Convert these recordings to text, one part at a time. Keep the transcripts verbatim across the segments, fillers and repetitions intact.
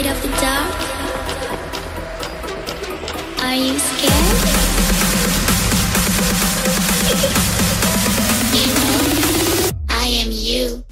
of the dark? Are you scared? You know, I am you.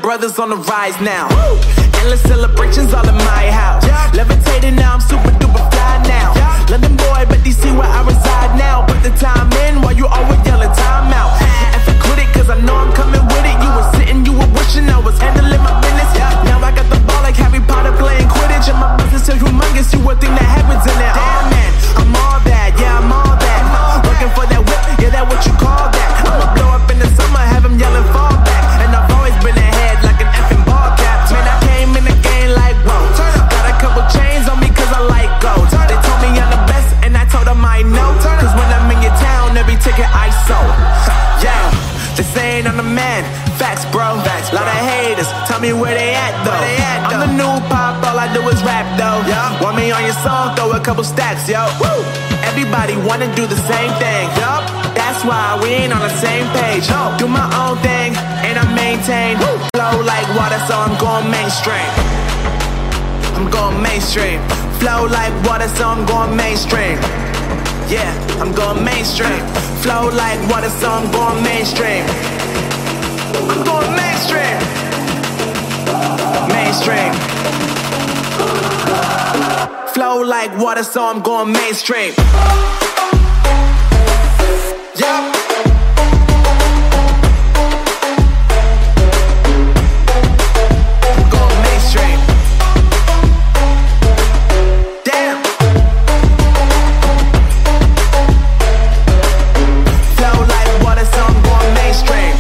brothers on the rise now. Woo! Endless celebrations all in my house. Yeah. Levitating now, I'm super duper fly now. Yeah. London boy, but D C where I reside now. Put the time in while you always yelling time out. And for quit it, cause I know I'm coming with it. You were sitting, you were wishing I was handling my business. Yeah. Now I got the ball like Harry Potter playing Quidditch. And my business is humongous, you would think that happens in there. Damn man, I'm all that, yeah I'm all that. Working for that whip, yeah that what you call that. I'ma blow up in the summer, have him yelling fall back. And I've always been ahead like an effing ball cap. Man, I came in the game like whoa. Got a couple chains on me cause I like gold. They told me I'm the best and I told them I know. Cause when I'm in your town, every ticket I sold. Yeah, they saying I'm the man. Facts bro, Facts, lot of haters, tell me where they at though. They at, I'm though. The new pop, all I do is rap though. Yeah. Want me on your song, throw a couple stacks, yo. Woo. Everybody wanna do the same thing, yup. That's why we ain't on the same page. No. Do my own thing, and I maintain. Woo. Flow like water, so I'm going mainstream. I'm going mainstream. Flow like water, so I'm going mainstream. Yeah, I'm going mainstream. Flow like water, so I'm going mainstream. I'm going mainstream. Mainstream. Flow like water, so I'm going mainstream. Yup. I'm going mainstream. Damn. Flow like water, so I'm going mainstream.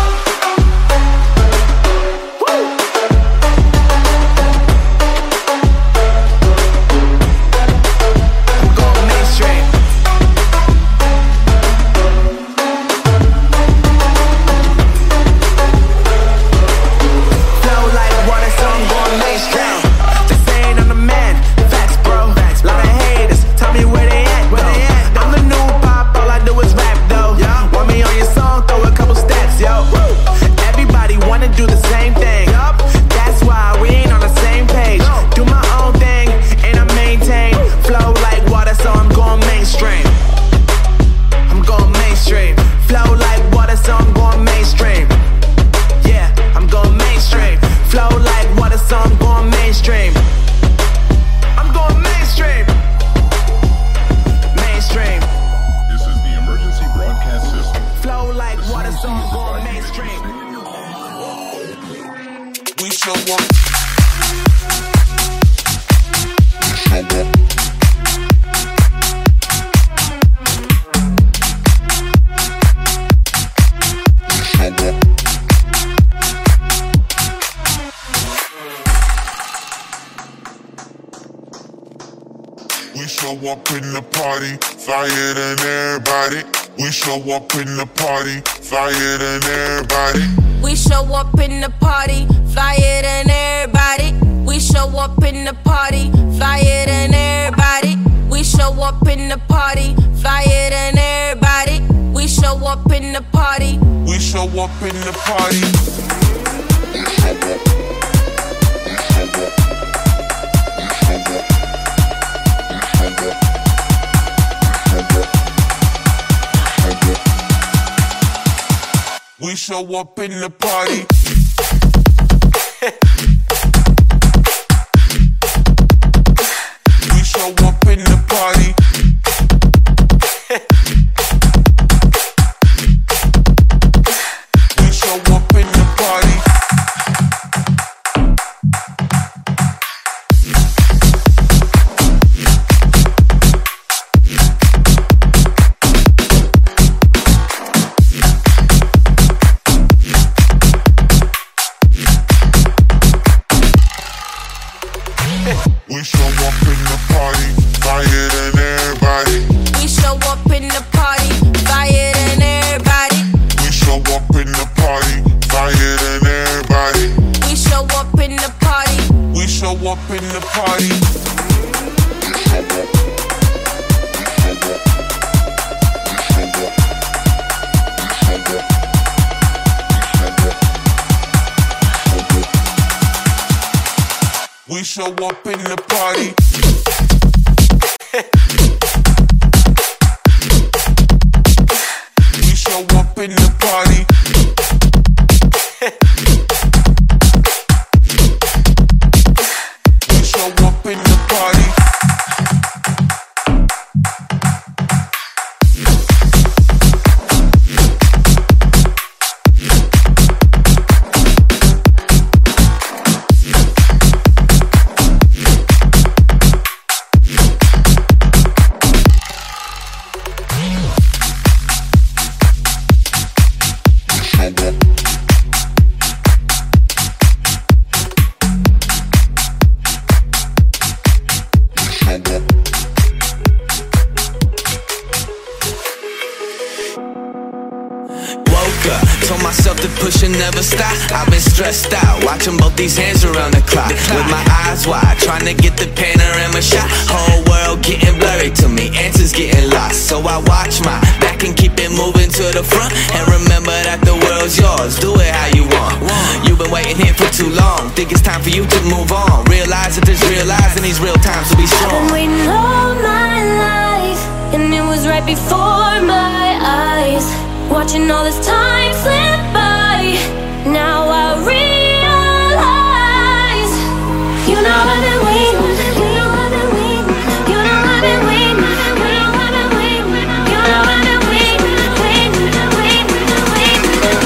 We show up in the party, flyer than everybody. We show up in the party, flyer than everybody. We show up in the party, flyer than everybody. We show up in the party, flyer than everybody. We show up in the party, flyer than everybody. We show up in the party. We show up in the party. We show up in the party. We show up in the party. We show up in the party. We show up in the party, flyer than everybody. We show up in the party, flyer than everybody. We show up in the party, flyer than everybody. We show up in the party. We show up in the party. We show up in the party. We show up in the party. should never stop. I've been stressed out, watching both these hands around the clock, with my eyes wide, trying to get the panorama shot. Whole world getting blurry to me, answers getting lost. So I watch my back and keep it moving to the front, and remember that the world's yours, do it how you want. You've been waiting here for too long, think it's time for you to move on. Realize that there's real lies in these real times to be strong. I've been waiting all my life, and it was right before my eyes, watching all this time slip